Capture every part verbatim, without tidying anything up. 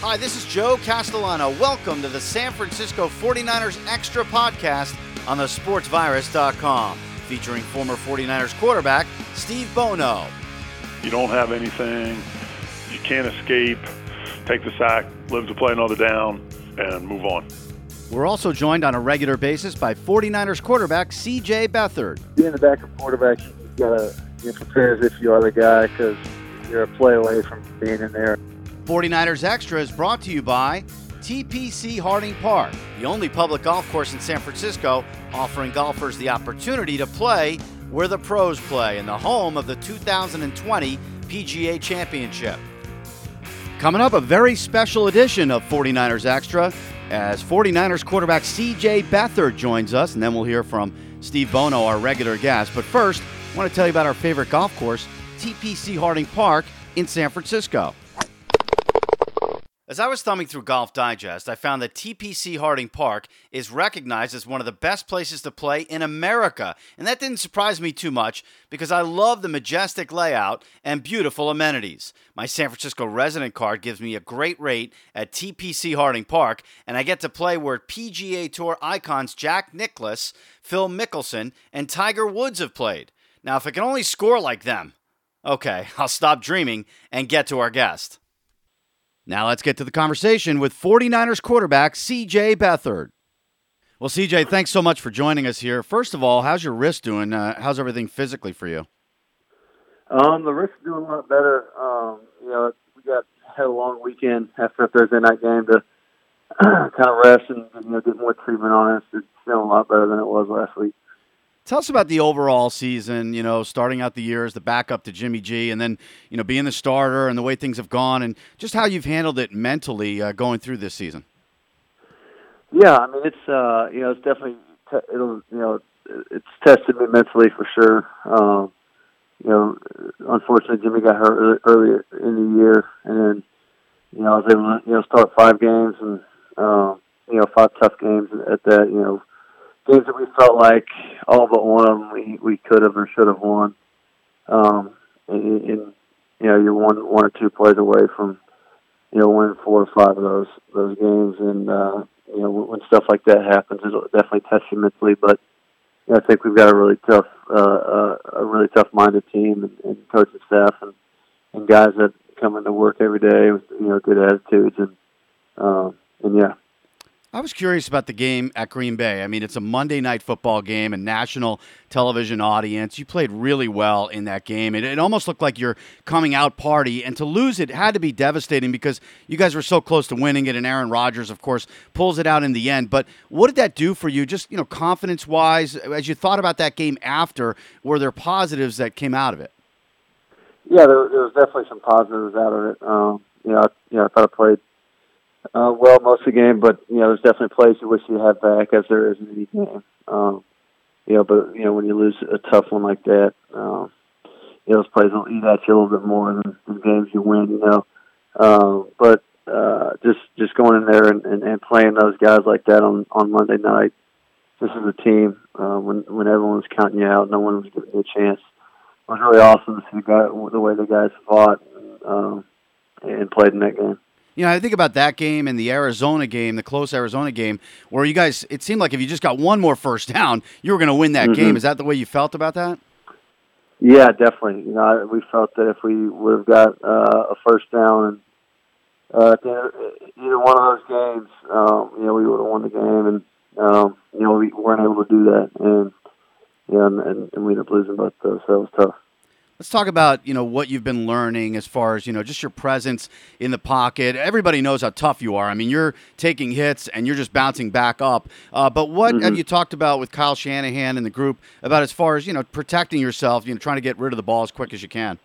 Hi, this is Joe Castellano. Welcome to the San Francisco forty-niners Extra podcast on the sports virus dot com, featuring former forty-niners quarterback Steve Bono. You don't have anything. You can't escape. Take the sack, live to play another down, and move on. We're also joined on a regular basis by forty-niners quarterback C J Beathard. Being the backup quarterback, you gotta you know, prepare as if you are the guy because you're a play away from being in there. forty-niners Extra is brought to you by T P C Harding Park, the only public golf course in San Francisco offering golfers the opportunity to play where the pros play, in the home of the two thousand twenty P G A Championship. Coming up, a very special edition of forty-niners Extra as forty-niners quarterback C J Beathard joins us, and then we'll hear from Steve Bono, our regular guest. But first, I want to tell you about our favorite golf course, T P C Harding Park in San Francisco. As I was thumbing through Golf Digest, I found that T P C Harding Park is recognized as one of the best places to play in America. And that didn't surprise me too much because I love the majestic layout and beautiful amenities. My San Francisco resident card gives me a great rate at T P C Harding Park, and I get to play where P G A Tour icons Jack Nicklaus, Phil Mickelson, and Tiger Woods have played. Now, if I can only score like them, okay, I'll stop dreaming and get to our guest. Now let's get to the conversation with forty-niners quarterback C J Beathard. Well, C J, thanks so much for joining us here. First of all, how's your wrist doing? Uh, how's everything physically for you? Um, the wrist is doing a lot better. Um, you know, we got had a long weekend after a Thursday night game to kind of rest and you know get more treatment on it. It's feeling a lot better than it was last week. Tell us about the overall season, you know, starting out the year as the backup to Jimmy G and then, you know, being the starter and the way things have gone and just how you've handled it mentally uh, going through this season. Yeah, I mean, it's, uh, you know, it's definitely, te- it'll, you know, it's tested me mentally for sure. Um, you know, unfortunately, Jimmy got hurt earlier in the year and then, you know, I was able to, you know, start five games and, um, you know, five tough games at that, you know, games that we felt like all but one of them we, we could have or should have won. Um, and, and, you know, you're one one or two plays away from, you know, winning four or five of those those games. And, uh, you know, when stuff like that happens, it'll definitely test you mentally. But you know, I think we've got a really tough, uh, uh, a really tough-minded team and, and coaching staff and, and guys that come into work every day with, you know, good attitudes. And, um, and yeah. I was curious about the game at Green Bay. I mean, it's a Monday night football game, a national television audience. You played really well in that game. It, it almost looked like your coming out party, and to lose it had to be devastating because you guys were so close to winning it, and Aaron Rodgers, of course, pulls it out in the end. But what did that do for you, just, you know, confidence-wise, as you thought about that game after? Were there positives that came out of it? Yeah, there, there was definitely some positives out of it. Um, you know, I, you know, I thought I played Uh, well, most of the game, but, you know, there's definitely plays you wish you had back, as there is in any game. Um, you know, but, you know, when you lose a tough one like that, um, you know, those plays will eat at you a little bit more than the games you win, you know. Um, but uh, just just going in there and, and, and playing those guys like that on, on Monday night, this is a team, uh, when when everyone was counting you out, no one was giving you a chance. It was really awesome to see the, guy, the way the guys fought um, and played in that game. You know, I think about that game and the Arizona game, the close Arizona game, where you guys, it seemed like if you just got one more first down, you were going to win that mm-hmm. game. Is that the way you felt about that? Yeah, definitely. You know, we felt that if we would have got uh, a first down and uh, at the end of either one of those games, um, you know, we would have won the game, and um, you know, we weren't able to do that, and yeah, you know, and, and we ended up losing both those. So it was tough. Let's talk about, you know, what you've been learning as far as, you know, just your presence in the pocket. Everybody knows how tough you are. I mean, you're taking hits and you're just bouncing back up. Uh, but what mm-hmm. have you talked about with Kyle Shanahan and the group about as far as, you know, protecting yourself, you know, trying to get rid of the ball as quick as you can?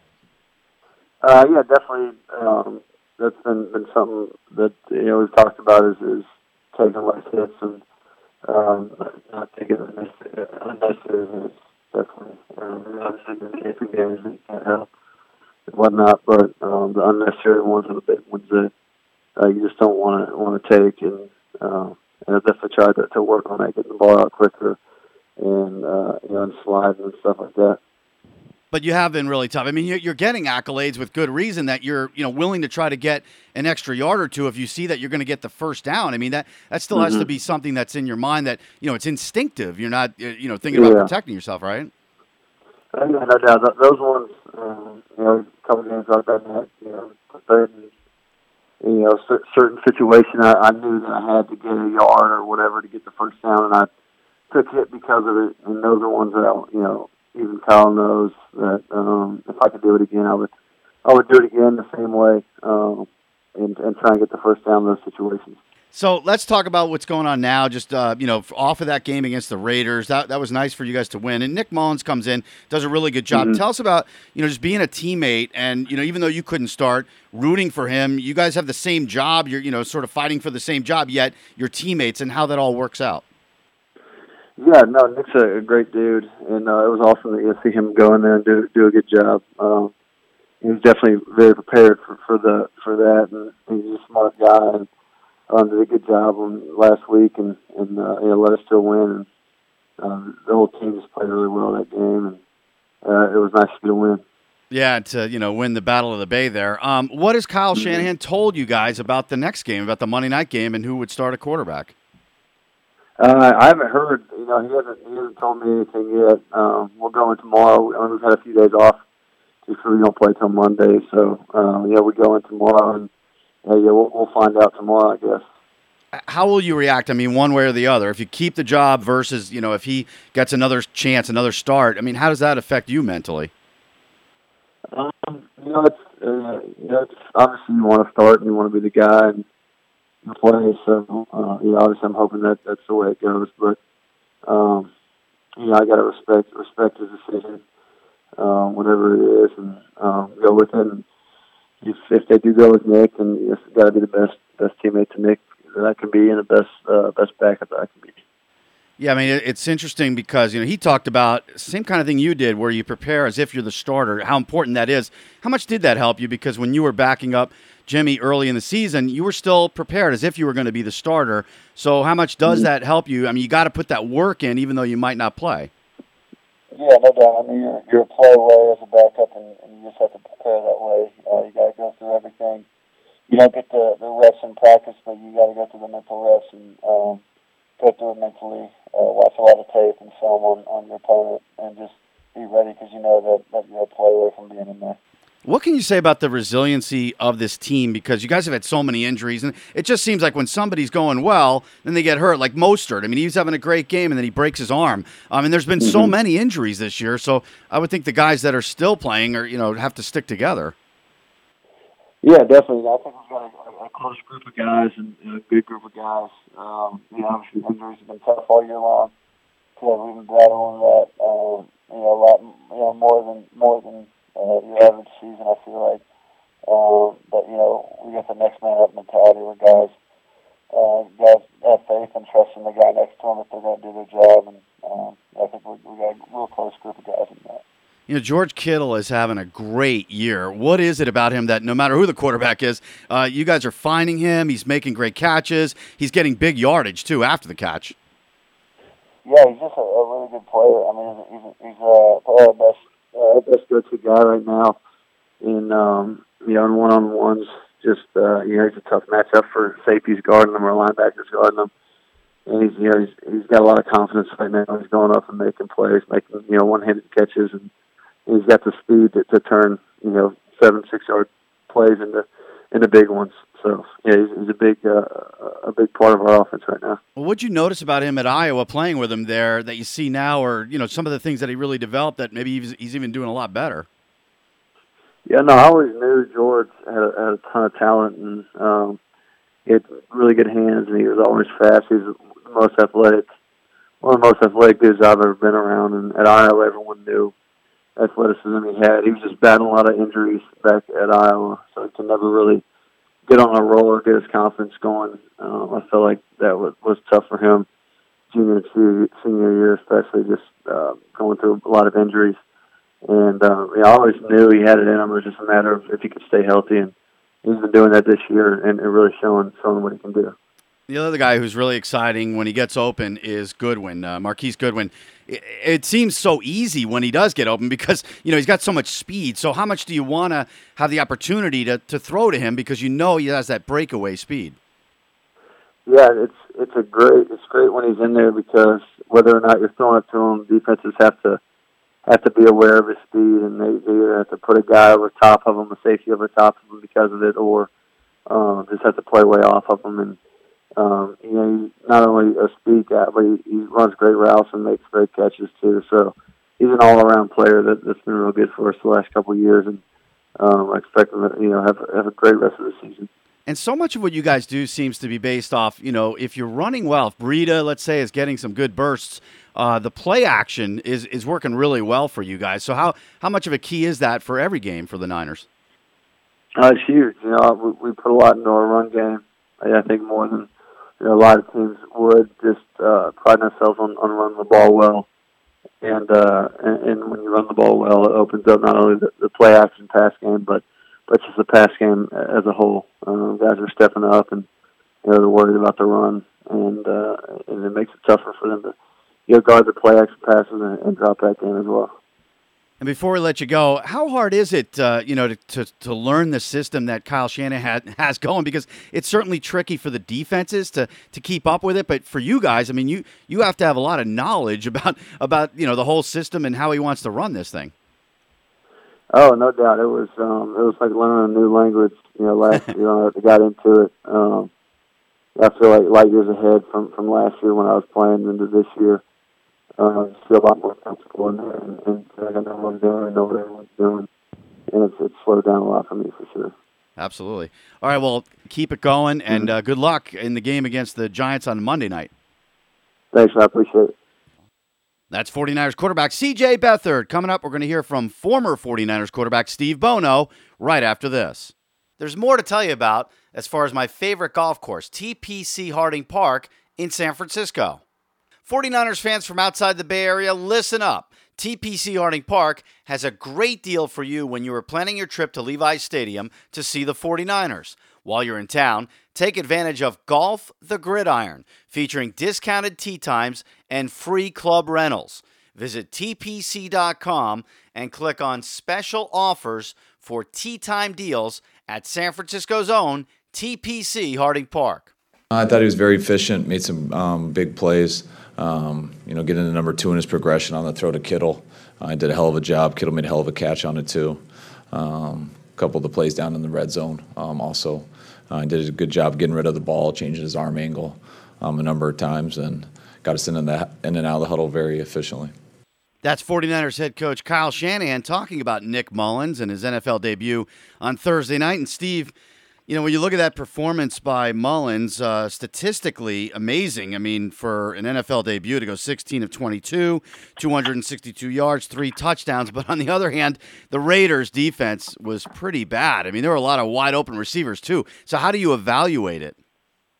Uh, yeah, definitely. Um, that's been, been something that, you know, we've talked about is, is taking less hits and um, not taking unnecessary hits. Definitely. Um, obviously, the camping games that you can't help and whatnot, but um, the unnecessary ones are the big ones that uh, you just don't want to want to take. And uh, and I definitely tried to, to work on that, getting the ball out quicker and uh, you know, and sliding and stuff like that. But you have been really tough. I mean, you're you're getting accolades with good reason that you're, you know, willing to try to get an extra yard or two if you see that you're going to get the first down. I mean, that, that still has Mm-hmm. to be something that's in your mind that, you know, it's instinctive. You're not, uh, you know, thinking Yeah. about protecting yourself, right? Uh, yeah, no doubt. Th- Those ones, um, you know, a couple games I've been at, you know, third and, you know, cer- certain situation, I, I knew that I had to get a yard or whatever to get the first down, and I took it because of it. And those are ones that I, you know, even Kyle knows that um, if I could do it again, I would, I would do it again the same way, um, and and try and get the first down in those situations. So let's talk about what's going on now. Just uh, you know, off of that game against the Raiders, that that was nice for you guys to win. And Nick Mullins comes in, does a really good job. Mhm. Tell us about, you know, just being a teammate, and you know, even though you couldn't start, rooting for him. You guys have the same job. You're, you know, sort of fighting for the same job, yet you're teammates, and how that all works out. Yeah, no, Nick's a, a great dude, and uh, it was awesome to you know, see him go in there and do do a good job. Um, he was definitely very prepared for, for the for that, and he's a smart guy, and um, did a good job on last week, and and uh, you know, let us still win. And uh, the whole team just played really well that game, and uh, it was nice to get a win. Yeah, to you know, win the Battle of the Bay there. Um, what has Kyle Mhm. Shanahan told you guys about the next game, about the Monday night game, and who would start a quarterback? Uh, I haven't heard. You know, he hasn't he hasn't told me anything yet. Um, we'll go in tomorrow. I mean, we've had a few days off, just so we don't play till Monday. So uh, yeah, we go in tomorrow, and uh, yeah, we'll, we'll find out tomorrow, I guess. How will you react? I mean, one way or the other. If you keep the job versus, you know, if he gets another chance, another start. I mean, how does that affect you mentally? Um, you know, it's uh, you know, it's obviously you want to start and you want to be the guy and you play. So uh, you know, obviously I'm hoping that that's the way it goes. But um, you know, I got to respect respect his decision, um, whatever it is, and um, go with it. And if if they do go with Nick, then it's got to be the best best teammate to Nick that I can be, and the best uh, best backup that I can be. Yeah, I mean, it- it's interesting because, you know, he talked about same kind of thing you did where you prepare as if you're the starter, how important that is. How much did that help you? Because when you were backing up Jimmy early in the season, you were still prepared as if you were going to be the starter. So how much does Mhm. that help you? I mean, you got to put that work in even though you might not play. Yeah, no doubt. I mean, you're, you're a play away as a backup, and, and you just have to prepare that way. Uh, you got to go through everything. You don't get the, the reps in practice, but you got to go through the mental reps and um, go through it mentally. Uh, watch a lot of tape and film on, on your opponent, and just be ready because you know that, that you're a play away from being in there. What can you say about the resiliency of this team? Because you guys have had so many injuries, and it just seems like when somebody's going well, then they get hurt, like Mostert. I mean, he's having a great game, and then he breaks his arm. Um, and there's been so Mhm. many injuries this year, so I would think the guys that are still playing are, you know, have to stick together. Yeah, definitely. I think we've got a, a close group of guys and a good group of guys. Um, you know, obviously injuries have been tough all year long. So we've been battling that, um, you know, a lot, you know, more than more than uh, your average season. I feel like, um, but you know, we got the next man up mentality where guys, uh, guys have faith and trust in the guy next to them if they're going to do their job. And um, I think we we got a real close group of guys in that. You know, George Kittle is having a great year. What is it about him that no matter who the quarterback is, uh, you guys are finding him? He's making great catches. He's getting big yardage, too, after the catch. Yeah, he's just a, a really good player. I mean, he's he's, he's uh, probably our best uh, best go-to guy right now. In um, you know, in one-on-ones, just uh, you know, he's a tough matchup for safeties guarding him or linebackers guarding him. And he's you know he's, he's got a lot of confidence right now. He's going up and making plays, making you know one-handed catches, and he's got the speed to, to turn you know seven, six-yard plays into into big ones. So yeah, he's, he's a big uh, a big part of our offense right now. Well, what'd you notice about him at Iowa playing with him there that you see now, or, you know, some of the things that he really developed that maybe he's, he's even doing a lot better? Yeah, no, I always knew George had a, had a ton of talent, and um, he had really good hands, and he was always fast. He was the most athletic, one of the most athletic dudes I've ever been around. And at Iowa, everyone knew athleticism he had. He was just battling a lot of injuries back at Iowa, so he could never really get on a roll or get his confidence going. Um, I felt like that was, was tough for him, junior and senior, senior year, especially just uh, going through a lot of injuries. And uh, you know, I always knew he had it in him. It was just a matter of if he could stay healthy, and he's been doing that this year and, and really showing showing what he can do. The other guy who's really exciting when he gets open is Goodwin, uh, Marquise Goodwin. It, it seems so easy when he does get open because, you know, he's got so much speed. So how much do you want to have the opportunity to, to throw to him because you know he has that breakaway speed? Yeah, it's it's a great it's great when he's in there because whether or not you're throwing it to him, defenses have to have to be aware of his speed, and they, they either have to put a guy over top of him, a safety over top of him because of it, or um, just have to play way off of him. And Um, you know, he's not only a speed guy, but he, he runs great routes and makes great catches too. So he's an all-around player that, that's been real good for us the last couple of years, and um, I expect him to, you know, have have a great rest of the season. And so much of what you guys do seems to be based off, you know, if you're running well, if Breida, let's say, is getting some good bursts, uh, the play action is is working really well for you guys. So how how much of a key is that for every game for the Niners? Uh, it's huge. You know, we, we put a lot into our run game. I, I think more than you know, a lot of teams would just uh, pride themselves on, on running the ball well. And, uh, and and when you run the ball well, it opens up not only the, the play action pass game, but, but just the pass game as a whole. Uh, guys are stepping up, and you know, they're worried about the run, and uh, and it makes it tougher for them to you know, guard the play action passes and, and drop back in as well. And before we let you go, how hard is it, uh, you know, to, to to learn the system that Kyle Shanahan has going? Because it's certainly tricky for the defenses to, to keep up with it, but for you guys, I mean, you, you have to have a lot of knowledge about about you know the whole system and how he wants to run this thing. Oh, no doubt, it was um, it was like learning a new language. You know, last year when I got into it, um, I feel like light years ahead from, from last year when I was playing into this year. Uh, I feel a lot more comfortable in there, and, and I know what I'm doing, I know what everyone's doing, and it's, it's slowed down a lot for me for sure. Absolutely. All right, well, keep it going, and uh, good luck in the game against the Giants on Monday night. Thanks, I appreciate it. That's 49ers quarterback C J Beathard. Coming up, we're going to hear from former 49ers quarterback Steve Bono right after this. There's more to tell you about as far as my favorite golf course, T P C Harding Park in San Francisco. 49ers fans from outside the Bay Area, listen up. T P C Harding Park has a great deal for you when you are planning your trip to Levi's Stadium to see the 49ers. While you're in town, take advantage of Golf the Gridiron, featuring discounted tee times and free club rentals. Visit T P C dot com and click on special offers for tee time deals at San Francisco's own T P C Harding Park. I thought he was very efficient, made some um, big plays. Um, you know, getting to number two in his progression on the throw to Kittle. I uh, did a hell of a job. Kittle made a hell of a catch on it, too. Um, a couple of the plays down in the red zone um, also. I uh, did a good job getting rid of the ball, changing his arm angle um, a number of times, and got us in, the, in and out of the huddle very efficiently. That's 49ers head coach Kyle Shanahan talking about Nick Mullins and his N F L debut on Thursday night. And, Steve, you know, when you look at that performance by Mullins, uh, statistically amazing. I mean, for an N F L debut to go sixteen of twenty-two, two hundred sixty-two yards, three touchdowns. But on the other hand, the Raiders' defense was pretty bad. I mean, there were a lot of wide open receivers too. So how do you evaluate it?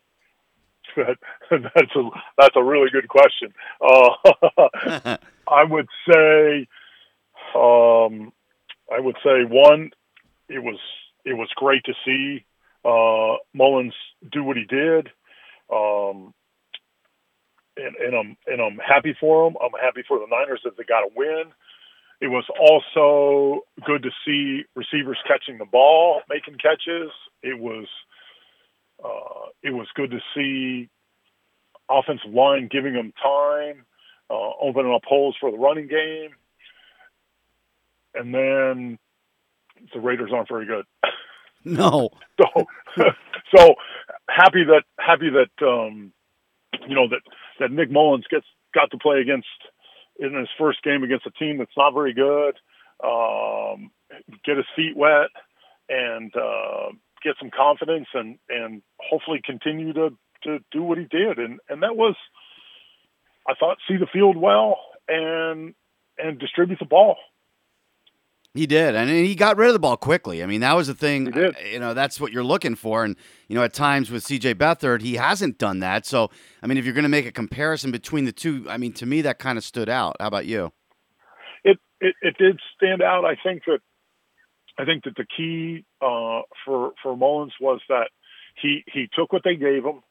that's a that's a really good question. Uh, I would say, um, I would say one, it was it was great to see Uh, Mullins do what he did, um, and, and I'm and I'm happy for him. I'm happy for the Niners that they got a win. It was also good to see receivers catching the ball, making catches. It was uh, it was good to see offensive line giving them time, uh, opening up holes for the running game, and then the Raiders aren't very good. No. So, so happy that happy that um, you know that, that Nick Mullins gets got to play against in his first game against a team that's not very good. Um, get his feet wet and uh, get some confidence and, and hopefully continue to, to do what he did. And and that was, I thought, see the field well and and distribute the ball. He did, and he got rid of the ball quickly. I mean, that was the thing. He did. You know, that's what you're looking for. And, you know, at times with C J Beathard, he hasn't done that. So, I mean, if you're going to make a comparison between the two, I mean, to me, that kind of stood out. How about you? It, it it did stand out. I think that I think that the key uh, for for Mullins was that he he took what they gave him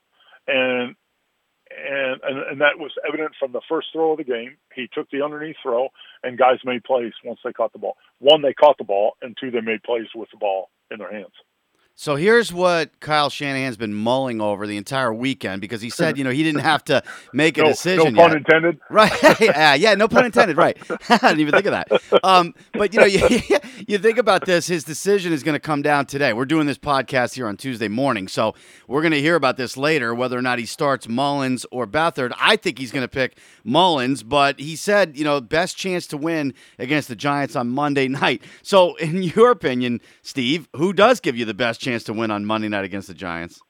and and and and that was evident from the first throw of the game. He took the underneath throw, and guys made plays once they caught the ball. One, they caught the ball, and two, they made plays with the ball in their hands. So here's what Kyle Shanahan's been mulling over the entire weekend, because he said, you know, he didn't have to make a no, decision no pun yet. intended. Right. yeah, yeah, no pun intended. Right. I didn't even think of that. Um, but, you know, you, you think about this, his decision is going to come down today. We're doing this podcast here on Tuesday morning, so we're going to hear about this later, whether or not he starts Mullins or Beathard. I think he's going to pick Mullins, but he said, you know, best chance to win against the Giants on Monday night. So in your opinion, Steve, who does give you the best chance to win on Monday night against the Giants?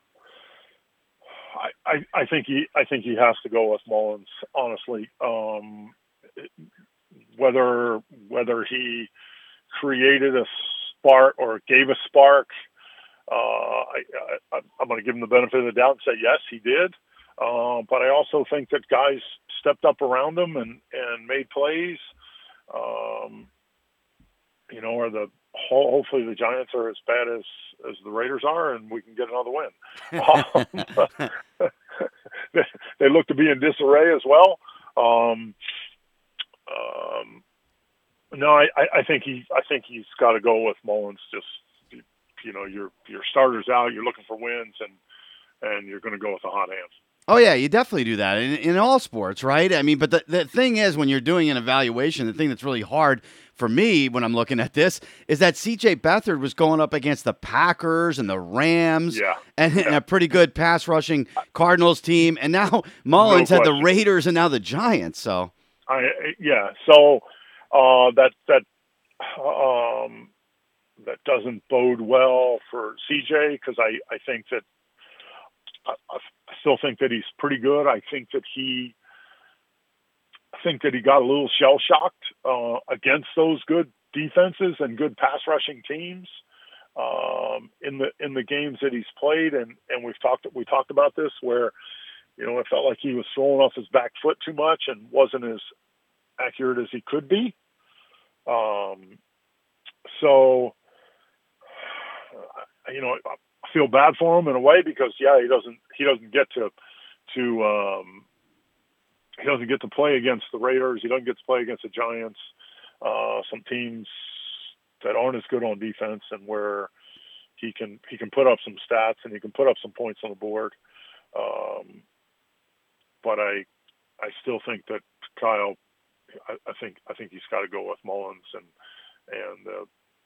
I, I, I think he I think he has to go with Mullins, honestly. Um, whether whether he created a spark or gave a spark, uh, I, I, I'm going to give him the benefit of the doubt and say yes, he did. Uh, but I also think that guys stepped up around him and, and made plays. Um, you know, or the hopefully the Giants are as bad as, as the Raiders are, and we can get another win. um, they, they look to be in disarray as well. Um, um, no, I, I think he, I think he's got to go with Mullins. Just, you know, your your starter's out, you're looking for wins, and and you're going to go with a hot hand. Oh, yeah, you definitely do that in, in all sports, right? I mean, but the, the thing is, when you're doing an evaluation, the thing that's really hard for me when I'm looking at this is that C J Beathard was going up against the Packers and the Rams yeah. and, yeah. and a pretty good pass-rushing Cardinals team, and now Mullins no had the Raiders and now the Giants. So, I yeah, so uh, that that um, that doesn't bode well for C J, because I, I think that I, I still think that he's pretty good. I think that he, I think that he got a little shell shocked uh, against those good defenses and good pass rushing teams um, in the in the games that he's played. And, and we've talked we talked about this, where you know it felt like he was throwing off his back foot too much and wasn't as accurate as he could be. Um, so you know. I feel bad for him in a way, because yeah, he doesn't he doesn't get to to um, he doesn't get to play against the Raiders. He doesn't get to play against the Giants, uh, some teams that aren't as good on defense, and where he can he can put up some stats and he can put up some points on the board. Um, but I I still think that Kyle, I, I think I think he's got to go with Mullins and and. Uh,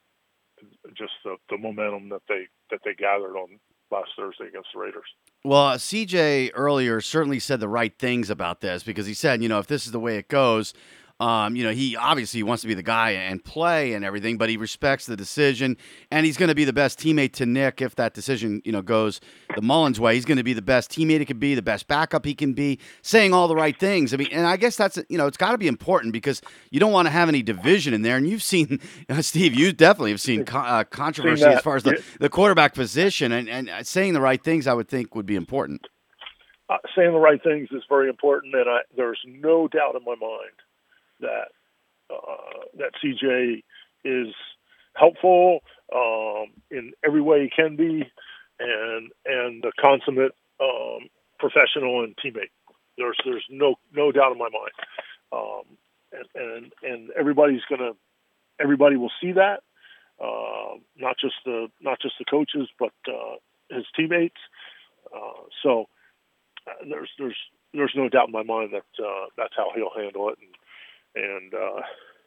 just the, the momentum that they that they gathered on last Thursday against the Raiders. Well, uh, C J earlier certainly said the right things about this, because he said, you know, if this is the way it goes, um, you know, he obviously wants to be the guy and play and everything, but he respects the decision, and he's going to be the best teammate to Nick if that decision, you know, goes the Mullins way. He's going to be the best teammate he can be, the best backup he can be, saying all the right things. I mean, and I guess that's, you know, it's got to be important, because you don't want to have any division in there. And you've seen, uh, Steve, you definitely have seen co- uh, controversy as far as the, the quarterback position, and, and saying the right things, I would think, would be important. Uh, saying the right things is very important, and I, there's no doubt in my mind that uh, that C J is helpful um, in every way he can be, and and a consummate um, professional and teammate. There's there's no no doubt in my mind, um, and, and and everybody's gonna everybody will see that, uh, not just the not just the coaches, but uh, his teammates. Uh, so uh, there's there's there's no doubt in my mind that uh, that's how he'll handle it. And, And, uh,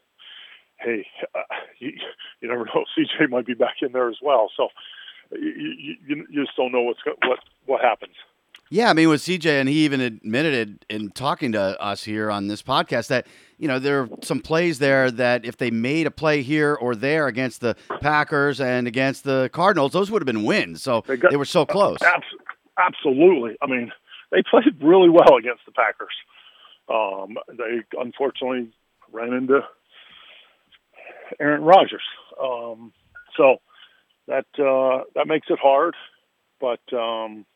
hey, uh, you, you never know. C J might be back in there as well. So you, you, you just don't know what's what what happens. Yeah, I mean, with C J, and he even admitted it in talking to us here on this podcast, that, you know, there are some plays there that if they made a play here or there against the Packers and against the Cardinals, those would have been wins. So they, got, they were so close. Uh, absolutely. I mean, they played really well against the Packers. Um, they unfortunately ran into Aaron Rodgers. Um, so that, uh, that makes it hard, but, um,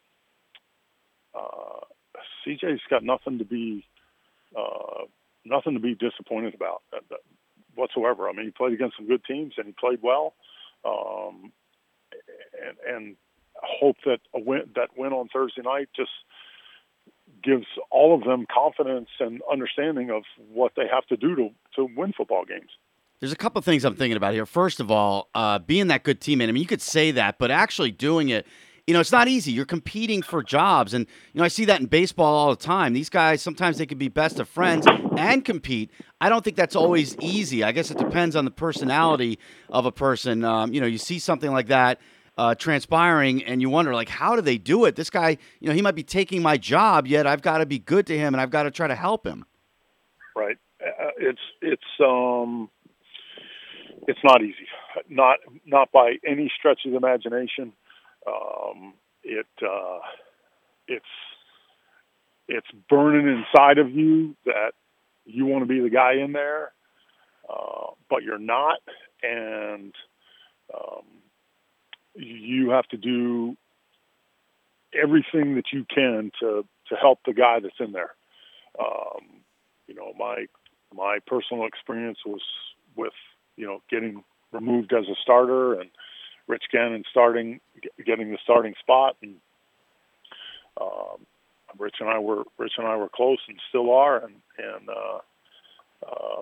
uh, C J's got nothing to be, uh, nothing to be disappointed about uh, whatsoever. I mean, he played against some good teams and he played well. Um, and, and hope that a win, that win on Thursday night just gives all of them confidence and understanding of what they have to do to, to win football games. There's a couple things I'm thinking about here. First of all, uh, being that good teammate. I mean, you could say that, but actually doing it, you know, it's not easy. You're competing for jobs. And, you know, I see that in baseball all the time. These guys, sometimes they can be best of friends and compete. I don't think that's always easy. I guess it depends on the personality of a person. Um, you know, you see something like that uh, transpiring and you wonder, like, how do they do it? This guy, you know, he might be taking my job, yet I've got to be good to him and I've got to try to help him. Right. Uh, it's, it's, um, it's not easy. Not, not by any stretch of the imagination. Um, it, uh, it's, it's burning inside of you that you want to be the guy in there, uh, but you're not. And, um, you have to do everything that you can to, to help the guy that's in there. Um, you know, my, my personal experience was with, you know, getting removed as a starter and Rich Gannon starting, getting the starting spot. And, um, Rich and I were, Rich and I were close and still are. And, and, uh, um,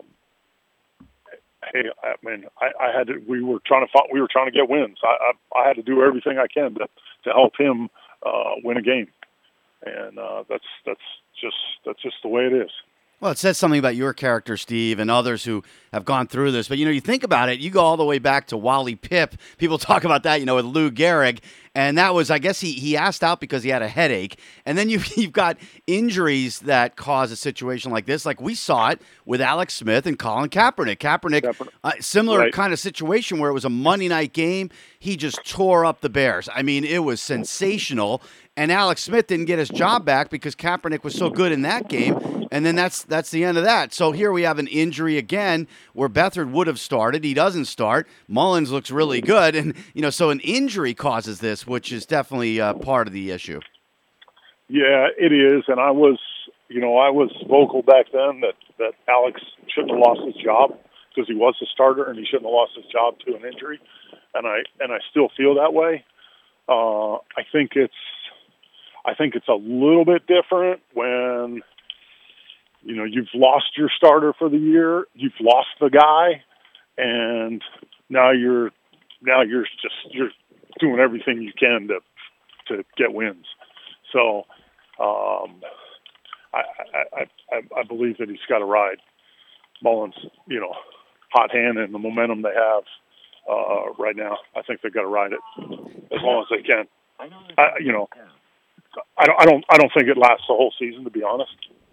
hey, I mean, I, I had to, we were trying to find, we were trying to get wins. I, I, I had to do everything I can to, to help him, uh, win a game. And, uh, that's, that's just, that's just the way it is. Well, it says something about your character, Steve, and others who have gone through this. But, you know, you think about it, you go all the way back to Wally Pipp. People talk about that, you know, with Lou Gehrig. And that was, I guess, he he asked out because he had a headache. And then you've, you've got injuries that cause a situation like this. Like we saw it with Alex Smith and Colin Kaepernick. Kaepernick, Kaepernick. Uh, similar Right. kind of situation where it was a Monday night game. He just tore up the Bears. I mean, it was sensational. And Alex Smith didn't get his job back because Kaepernick was so good in that game. And then that's that's the end of that. So here we have an injury again where Beathard would have started. He doesn't start. Mullins looks really good. And, you know, so an injury causes this, which is definitely uh, part of the issue. Yeah, it is. And I was, you know, I was vocal back then that, that Alex shouldn't have lost his job because he was a starter and he shouldn't have lost his job to an injury. And I, and I still feel that way. Uh, I think it's, I think it's a little bit different when, you know, you've lost your starter for the year, you've lost the guy, and now you're now you're just you're doing everything you can to to get wins. So um, I, I I I believe that he's got to ride Mullins, you know, hot hand and the momentum they have uh, right now. I think they've got to ride it as long as they can. I, you know. I don't, I don't. I don't think it lasts the whole season, to be honest.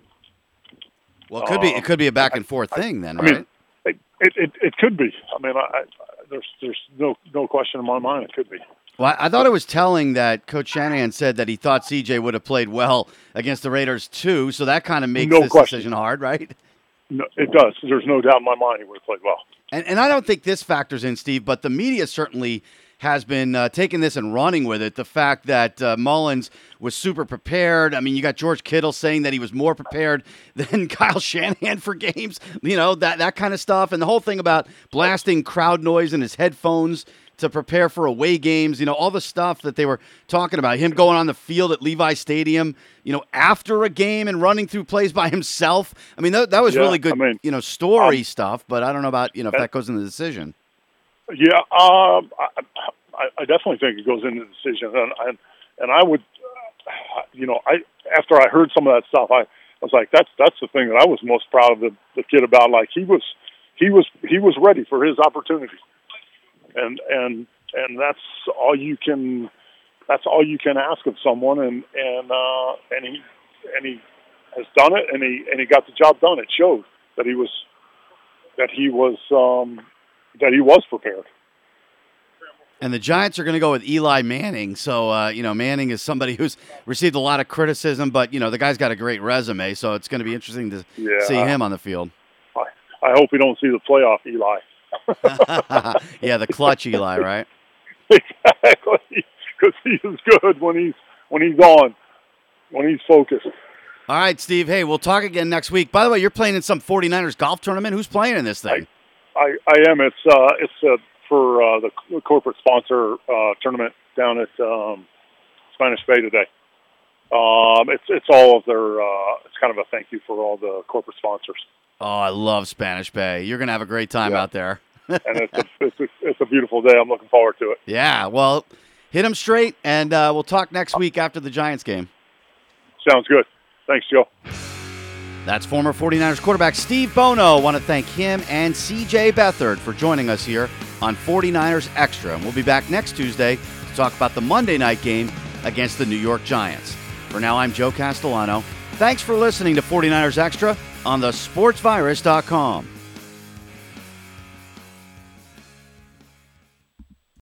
Well, it could be. Um, It could be a back and forth I, thing, then, I right? Mean, it, it it could be. I mean, I, I, there's there's no no question in my mind. It could be. Well, I thought it was telling that Coach Shanahan said that he thought C J would have played well against the Raiders too. So that kind of makes no this question. decision hard, right? No, it does. There's no doubt in my mind he would have played well. And and I don't think this factors in, Steve, but the media certainly has been uh, taking this and running with it. The fact that uh, Mullins was super prepared. I mean, you got George Kittle saying that he was more prepared than Kyle Shanahan for games, you know, that, that kind of stuff. And the whole thing about blasting crowd noise in his headphones to prepare for away games, you know, all the stuff that they were talking about, him going on the field at Levi Stadium, you know, after a game and running through plays by himself. I mean, that, that was yeah, really good, I mean, you know, story um, stuff, but I don't know about, you know, if that goes in the decision. Yeah, um, I, I, I definitely think it goes into the decision, and and, and I would, uh, you know, I after I heard some of that stuff, I, I was like, that's that's the thing that I was most proud of the, the kid about. Like he was, he was, he was ready for his opportunity, and and and that's all you can, that's all you can ask of someone, and and uh, and he and he has done it, and he and he got the job done. It showed that he was, that he was. Um, that he was prepared. And the Giants are going to go with Eli Manning. So, uh, you know, Manning is somebody who's received a lot of criticism, but, you know, the guy's got a great resume, so it's going to be interesting to yeah, see him on the field. I, I hope we don't see the playoff Eli. Yeah, the clutch Eli, right? Exactly, because he is good when he's, when he's on, when he's focused. All right, Steve. Hey, we'll talk again next week. By the way, you're playing in some forty-niners golf tournament. Who's playing in this thing? I, I, I am. It's uh, it's uh, for uh, the corporate sponsor uh, tournament down at um, Spanish Bay today. Um, it's it's all of their. Uh, it's kind of a thank you for all the corporate sponsors. Oh, I love Spanish Bay. You're gonna have a great time Yeah. out there. And it's a, it's a it's a beautiful day. I'm looking forward to it. Yeah. Well, hit them straight, and uh, we'll talk next week after the Giants game. Sounds good. Thanks, Joe. That's former 49ers quarterback Steve Bono. I want to thank him and C J Beathard for joining us here on 49ers Extra. And we'll be back next Tuesday to talk about the Monday night game against the New York Giants. For now, I'm Joe Castellano. Thanks for listening to 49ers Extra on the sports virus dot com.